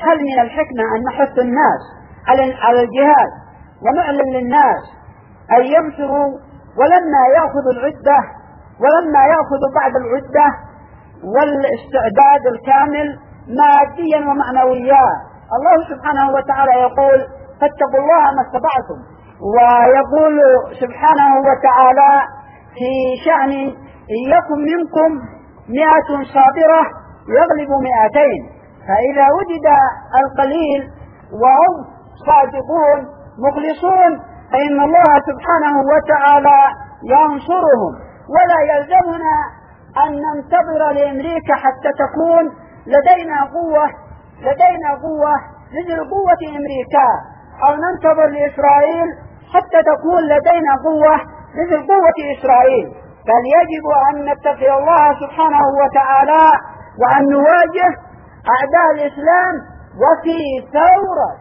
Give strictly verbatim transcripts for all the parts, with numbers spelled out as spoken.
هل من الحكمة أن نحث الناس على الجهاد ونعلن للناس أن ينفروا ولما يأخذوا العدة ولما يأخذوا بعد العدة والاستعداد الكامل ماديا ومعنويا؟ الله سبحانه وتعالى يقول فاتقوا الله ما استطعتم، ويقول سبحانه وتعالى في شأن إن يكن منكم مئة صابرة يغلب مئتين، فإذا وجد القليل وهم صادقون مخلصون فإن الله سبحانه وتعالى ينصرهم. ولا يلزمنا أن ننتظر لأمريكا حتى تكون لدينا قوة لدينا قوة مثل قوة أمريكا، أو ننتظر لإسرائيل حتى تكون لدينا قوة مثل قوة إسرائيل، بل يجب أن نتقي الله سبحانه وتعالى وأن نواجه أعداء الإسلام. وفي ثورة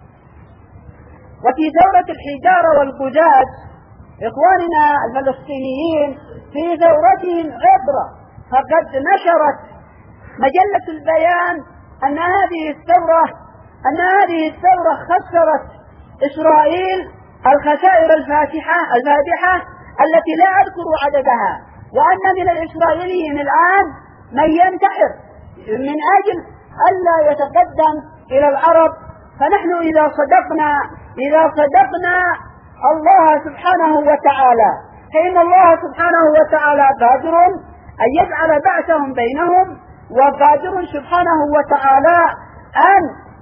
وفي ثورة الحجارة والقجاج إخواننا الفلسطينيين في ثورتهم عبرة، فقد نشرت مجلة البيان أن هذه الثورة أن هذه الثورة خسرت إسرائيل الخسائر الفاتحة الفادحة التي لا أذكر عددها، وأن من الإسرائيليين الآن من ينتحر من أجل ألا يتقدم إلى العرب. فنحن إذا صدقنا إذا صدقنا الله سبحانه وتعالى فإن الله سبحانه وتعالى قادر أن يجعل بعثهم بينهم، وقادر سبحانه وتعالى أن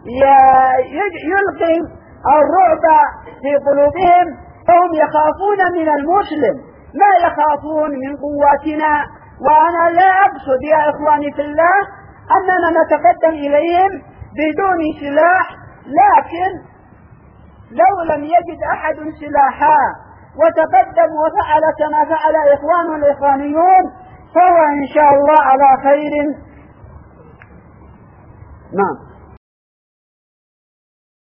يلقي الرعب في قلوبهم، فهم يخافون من المسلم ما يخافون من قواتنا. وأنا لا أقصد يا إخواني في الله أننا نتقدم إليهم بدون سلاح، لكن لو لم يجد أحد سلاحا وتقدم وفعل كما فعل إخواننا الإخوانيون فهو إن شاء الله على خير. نعم.